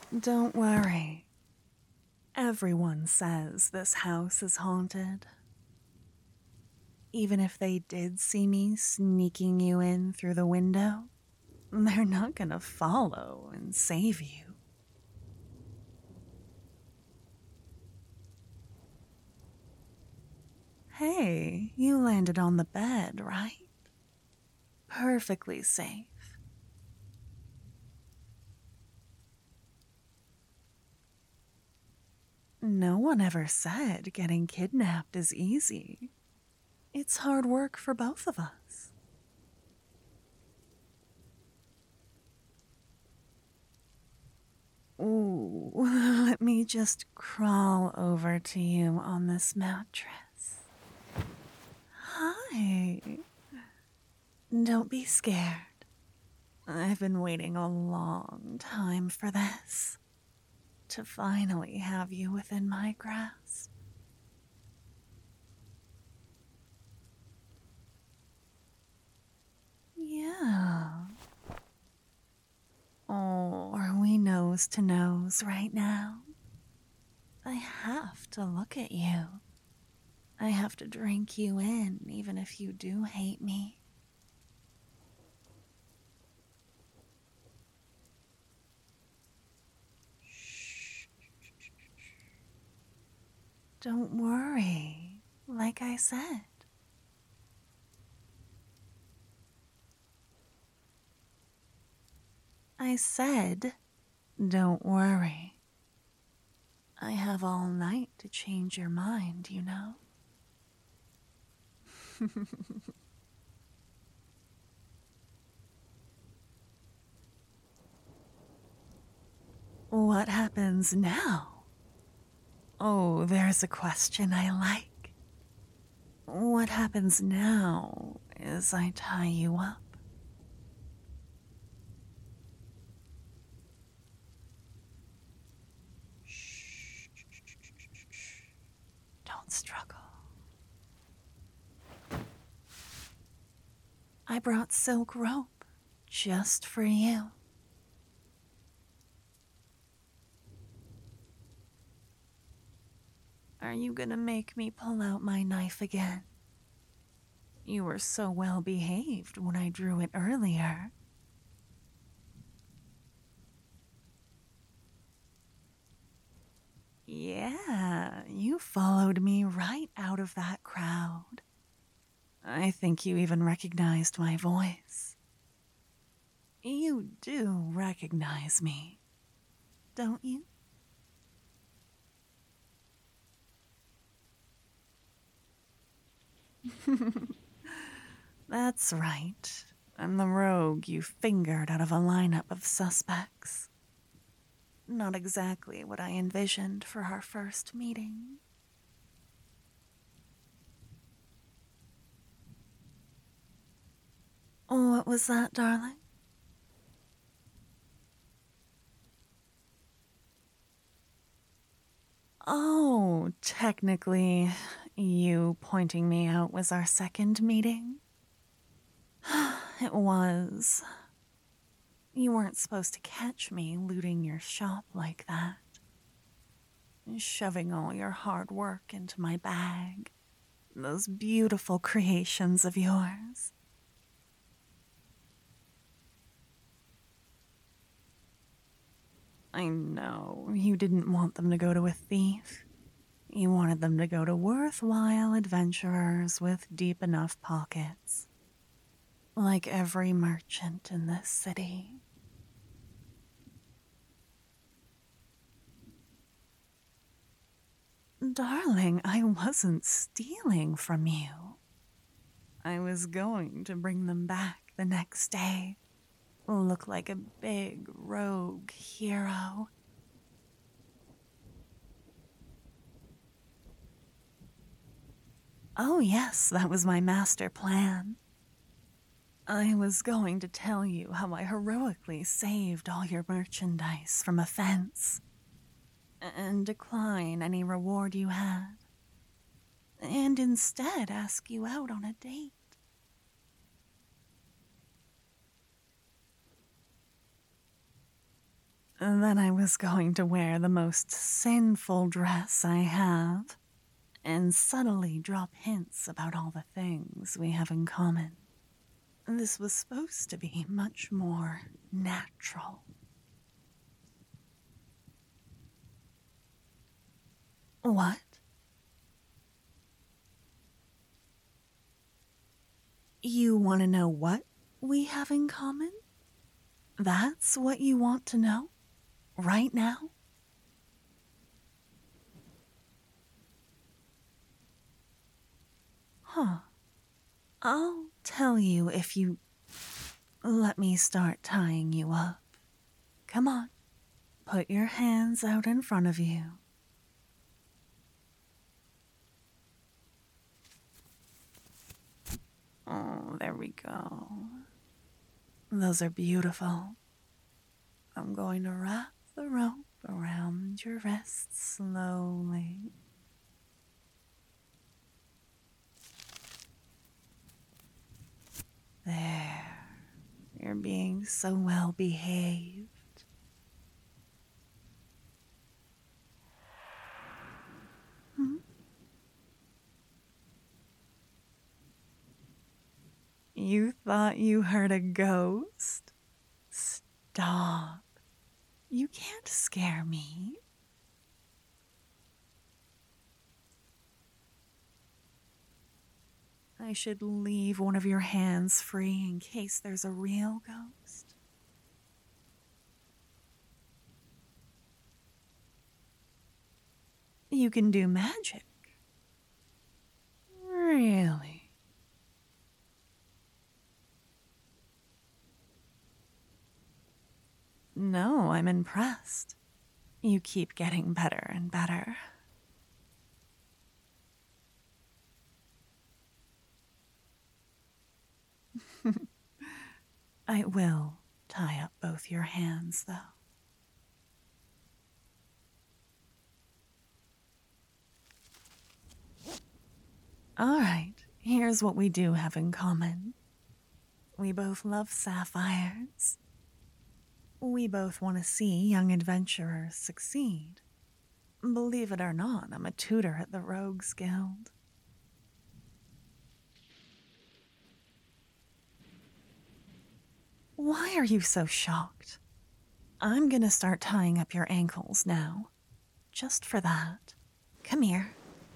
Don't worry. Everyone says this house is haunted. Even if they did see me sneaking you in through the window, they're not gonna follow and save you. Hey, you landed on the bed, right? Perfectly safe. No one ever said getting kidnapped is easy. It's hard work for both of us. Ooh, let me just crawl over to you on this mattress. Hi. Don't be scared. I've been waiting a long time for this. To finally have you within my grasp. Yeah. Oh, are we nose to nose right now? I have to look at you. I have to drink you in, even if you do hate me. Shh. Don't worry, like I said. I said, don't worry. I have all night to change your mind, you know? What happens now? Oh, there's a question I like. What happens now is I tie you up. Shh. Don't struggle. I brought silk rope just for you. Are you gonna make me pull out my knife again? You were so well behaved when I drew it earlier. Yeah, you followed me right out of that crowd. I think you even recognized my voice. You do recognize me, don't you? That's right. I'm the rogue you fingered out of a lineup of suspects. Not exactly what I envisioned for our first meeting. What was that, darling? Oh, technically, you pointing me out was our second meeting? It was. You weren't supposed to catch me looting your shop like that. Shoving all your hard work into my bag. Those beautiful creations of yours. I know, you didn't want them to go to a thief. You wanted them to go to worthwhile adventurers with deep enough pockets. Like every merchant in this city. Darling, I wasn't stealing from you. I was going to bring them back the next day. Look like a big rogue hero. Oh, yes, that was my master plan. I was going to tell you how I heroically saved all your merchandise from a fence and decline any reward you had, and instead ask you out on a date. Then I was going to wear the most sinful dress I have and subtly drop hints about all the things we have in common. This was supposed to be much more natural. What? You want to know what we have in common? That's what you want to know? Right now? Huh. I'll tell you if you let me start tying you up. Come on. Put your hands out in front of you. Oh, there we go. Those are beautiful. I'm going to wrap the rope around your wrists slowly. There. You're being so well behaved. You thought you heard a ghost? Stop. You can't scare me. I should leave one of your hands free in case there's a real ghost. You can do magic. Really? No, I'm impressed. You keep getting better and better. I will tie up both your hands, though. All right, here's what we do have in common. We both love sapphires. We both want to see young adventurers succeed. Believe it or not, I'm a tutor at the Rogues Guild. Why are you so shocked? I'm gonna start tying up your ankles now. Just for that. Come here.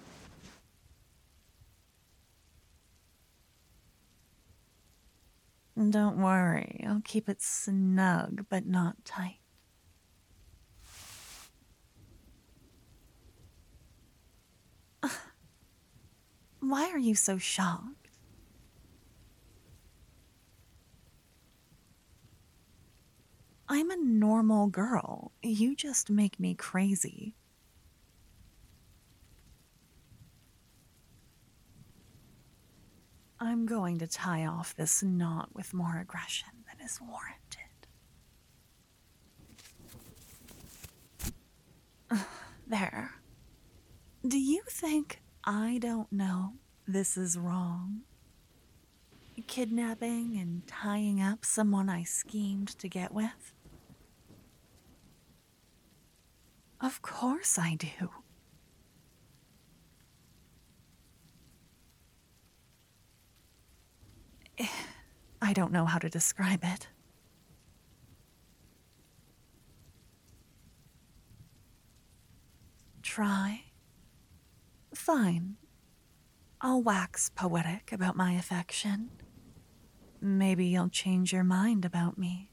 Don't worry, I'll keep it snug but not tight. Why are you so shocked? I'm a normal girl. You just make me crazy. I'm going to tie off this knot with more aggression than is warranted. There. Do you think I don't know this is wrong? Kidnapping and tying up someone I schemed to get with? Of course I do. I don't know how to describe it. Try? Fine. I'll wax poetic about my affection. Maybe you'll change your mind about me.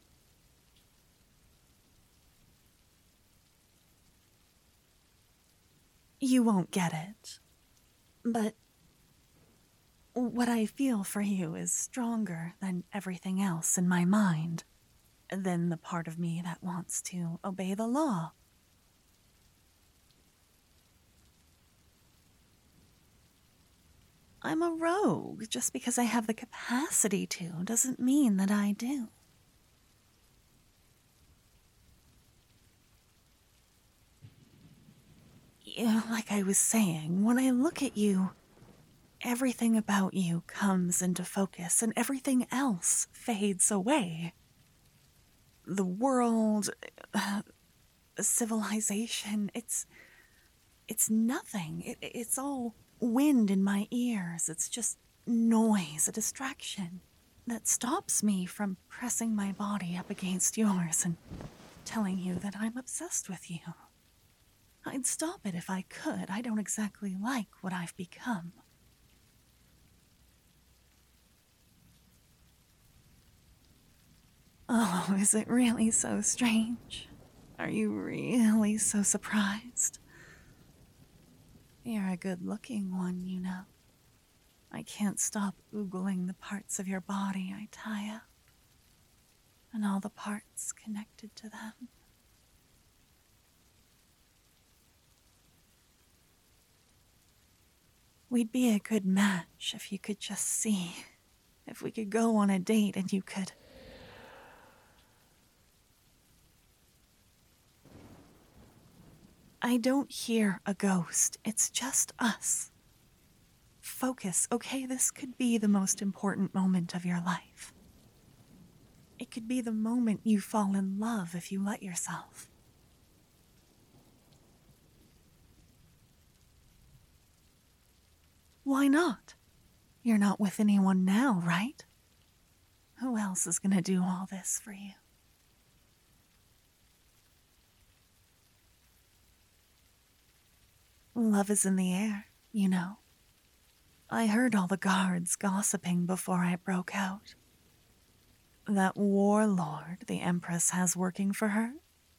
You won't get it. But what I feel for you is stronger than everything else in my mind, than the part of me that wants to obey the law. I'm a rogue. Just because I have the capacity to doesn't mean that I do. Like I was saying, when I look at you, everything about you comes into focus and everything else fades away. The world, civilization. It's nothing. It's all wind in my ears. It's just noise, a distraction that stops me from pressing my body up against yours and telling you that I'm obsessed with you. I'd stop it if I could. I don't exactly like what I've become. Oh, is it really so strange? Are you really so surprised? You're a good-looking one, you know. I can't stop oogling the parts of your body I tie up, and all the parts connected to them. We'd be a good match if you could just see. If we could go on a date and you could... I don't hear a ghost. It's just us. Focus, okay? This could be the most important moment of your life. It could be the moment you fall in love if you let yourself. Why not? You're not with anyone now, right? Who else is gonna do all this for you? Love is in the air, you know. I heard all the guards gossiping before I broke out. That warlord the Empress has working for her?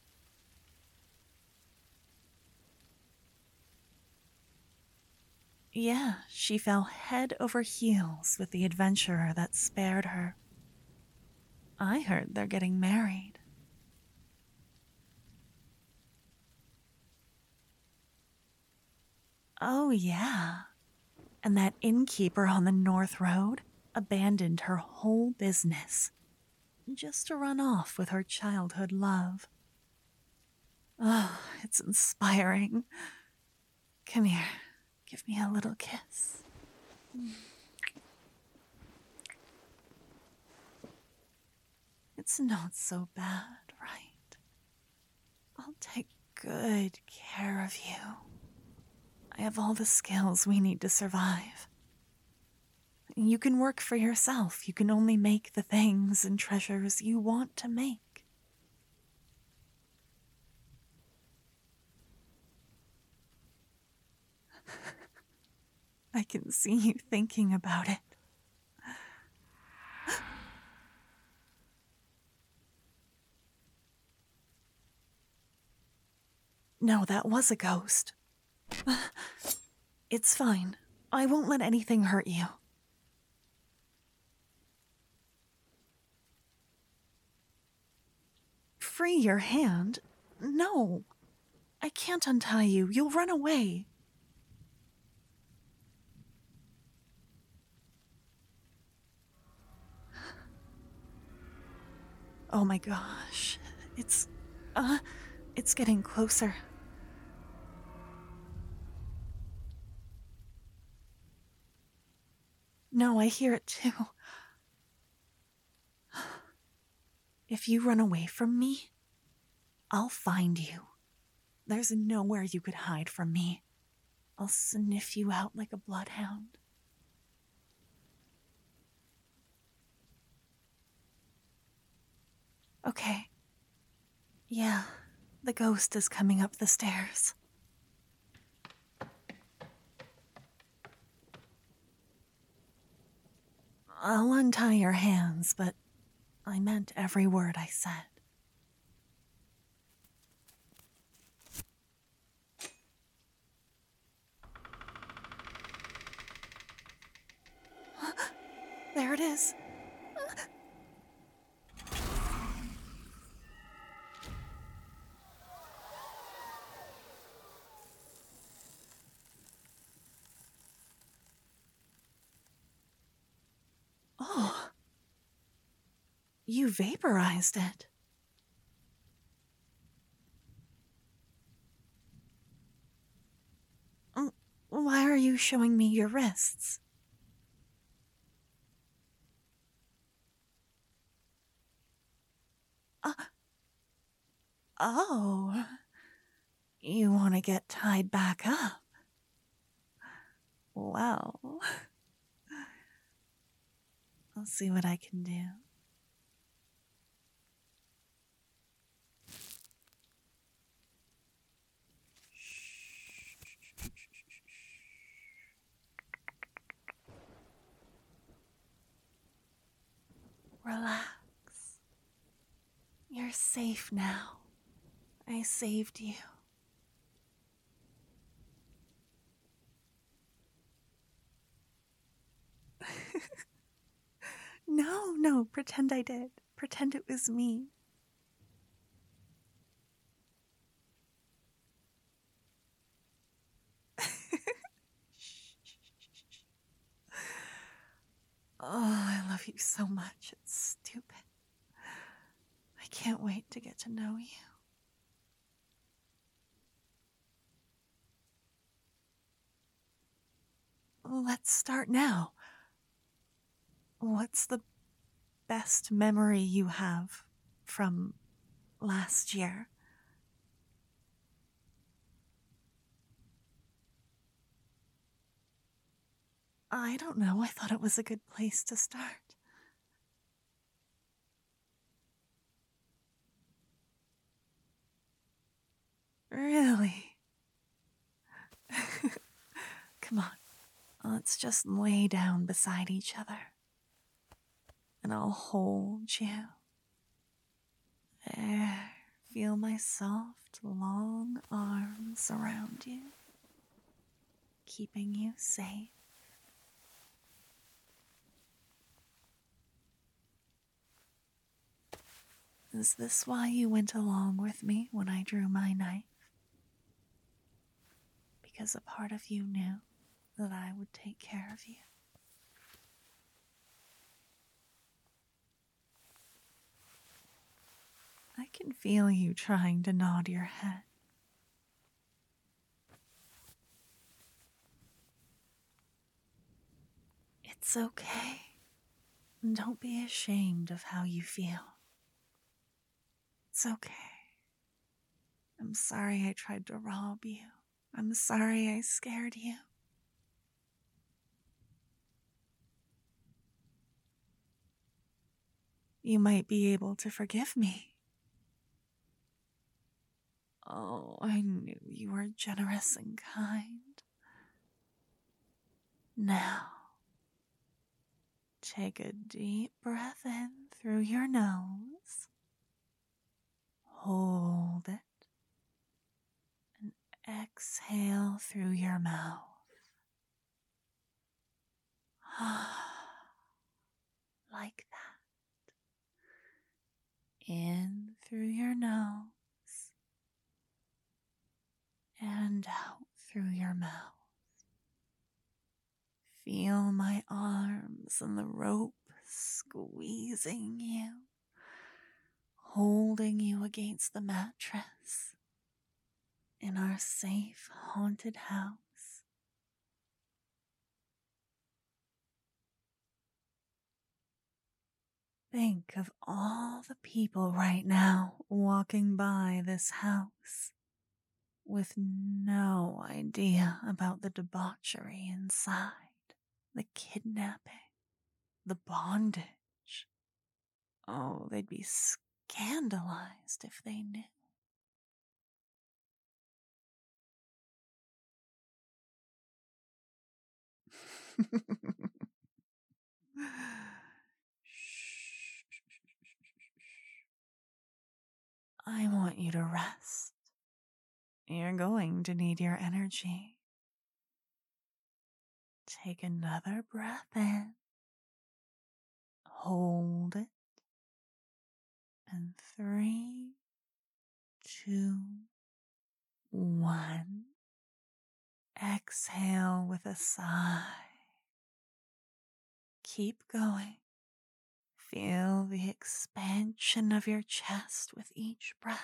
Yeah, she fell head over heels with the adventurer that spared her. I heard they're getting married. Oh, yeah. And that innkeeper on the North Road abandoned her whole business just to run off with her childhood love. Oh, it's inspiring. Come here, give me a little kiss. It's not so bad, right? I'll take good care of you. I have all the skills we need to survive. You can work for yourself. You can only make the things and treasures you want to make. I can see you thinking about it. No, that was a ghost. It's fine. I won't let anything hurt you. Free your hand? No. I can't untie you. You'll run away. Oh my gosh. It's getting closer. No, I hear it too. If you run away from me, I'll find you. There's nowhere you could hide from me. I'll sniff you out like a bloodhound. Okay. Yeah, the ghost is coming up the stairs. I'll untie your hands, but I meant every word I said. There it is. Oh, you vaporized it. Why are you showing me your wrists? Uh, oh, You want to get tied back up? Well, I'll see what I can do. Relax. You're safe now. I saved you. No, pretend I did. Pretend it was me. Oh, I love you so much. It's stupid. I can't wait to get to know you. Let's start now. What's the best memory you have from last year? I don't know. I thought it was a good place to start. Really? Come on. Let's just lay down beside each other. And I'll hold you. There. Feel my soft, long arms around you, keeping you safe. Is this why you went along with me when I drew my knife? Because a part of you knew that I would take care of you. I can feel you trying to nod your head. It's okay. Don't be ashamed of how you feel. It's okay. I'm sorry I tried to rob you. I'm sorry I scared you. You might be able to forgive me. Oh, I knew you were generous and kind. Now, take a deep breath in through your nose. Hold it. And exhale through your mouth. Like that. In through your nose. And out through your mouth. Feel my arms and the rope squeezing you, holding you against the mattress in our safe haunted house. Think of all the people right now walking by this house with no idea about the debauchery inside, the kidnapping, the bondage. Oh, they'd be scandalized if they knew. I want you to rest. You're going to need your energy. Take another breath in. Hold it. And 3, 2, 1. Exhale with a sigh. Keep going. Feel the expansion of your chest with each breath.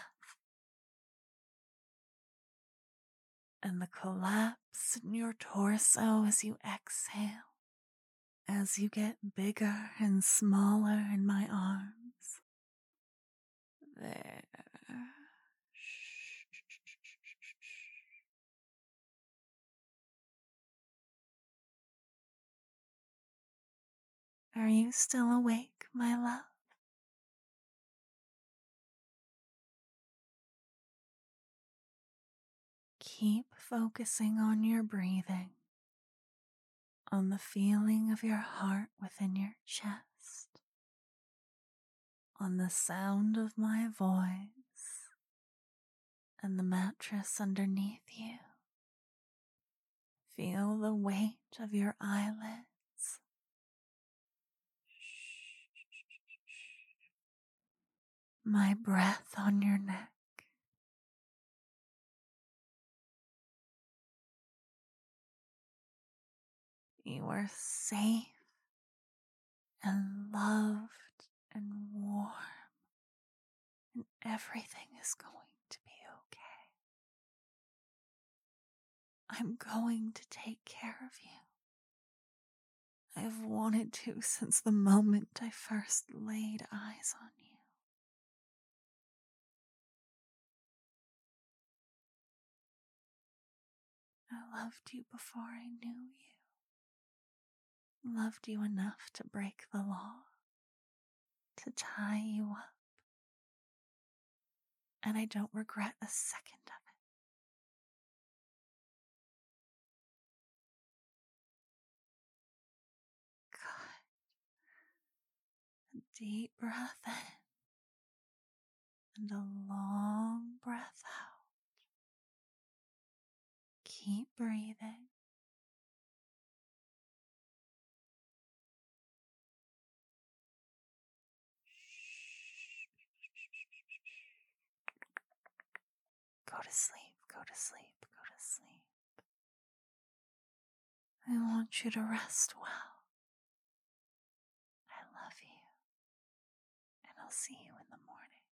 And the collapse in your torso as you exhale. As you get bigger and smaller in my arms. There. Are you still awake, my love? Keep focusing on your breathing, on the feeling of your heart within your chest, on the sound of my voice and the mattress underneath you. Feel the weight of your eyelids. My breath on your neck. You are safe and loved and warm, and everything is going to be okay. I'm going to take care of you. I've wanted to since the moment I first laid eyes on you. I loved you before I knew you. Loved you enough to break the law, to tie you up. And I don't regret a second of it. Good. A deep breath in and a long breath out. Keep breathing. Go to sleep, go to sleep, go to sleep. I want you to rest well. I love you, and I'll see you in the morning.